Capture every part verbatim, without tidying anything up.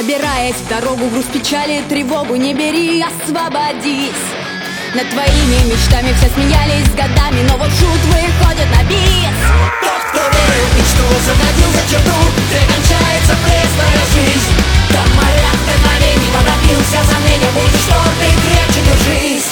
Собираясь в дорогу, груз печали, тревогу не бери, освободись. Над твоими мечтами все смеялись годами, но вот шут выходит на бис. Тот, кто верил в мечту, заходил за черту, где кончается пресная жизнь. Там моря вдохновений, подобился сомнения, будешь твердый, крепче держись.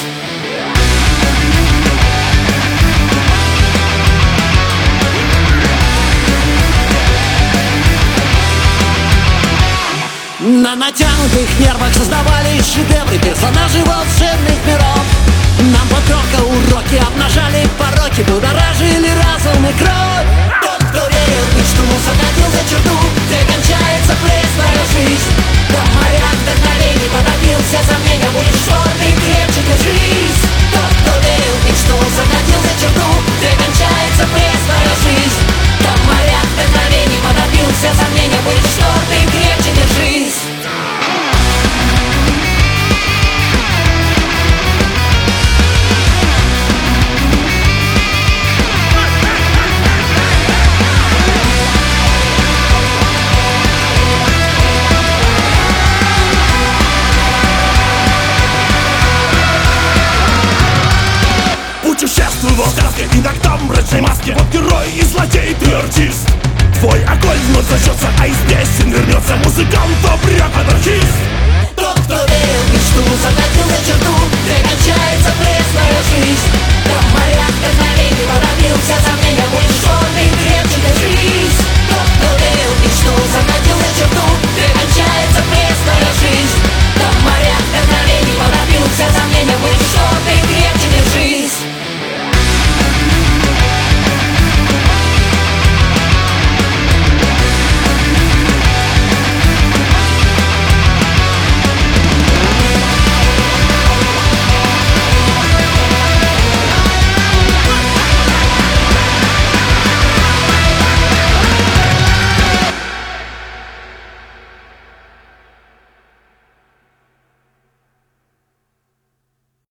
На натянутых нервах создавались шедевры, персонажи волшебных миров. Нам подробно уроки обнажали пороки, будоражили разум и кровь. Тот, кто верил в мечту, заходил за черту, где кончается пресная жизнь. Там моря вдохновений, подобился сомнения, будешь твердый, крепче держись. Тот, кто верил в мечту, заходил за черту, где кончается пресная жизнь. Там моря вдохновений, подобился сомнения, будешь твердый, крепче держись. Путешествуй в сказке, иногда в мрачной маске. Вот герой и злодей, ты артист. Твой огонь вновь зажжется, а из песен вернется музыкант, обряд, анархист.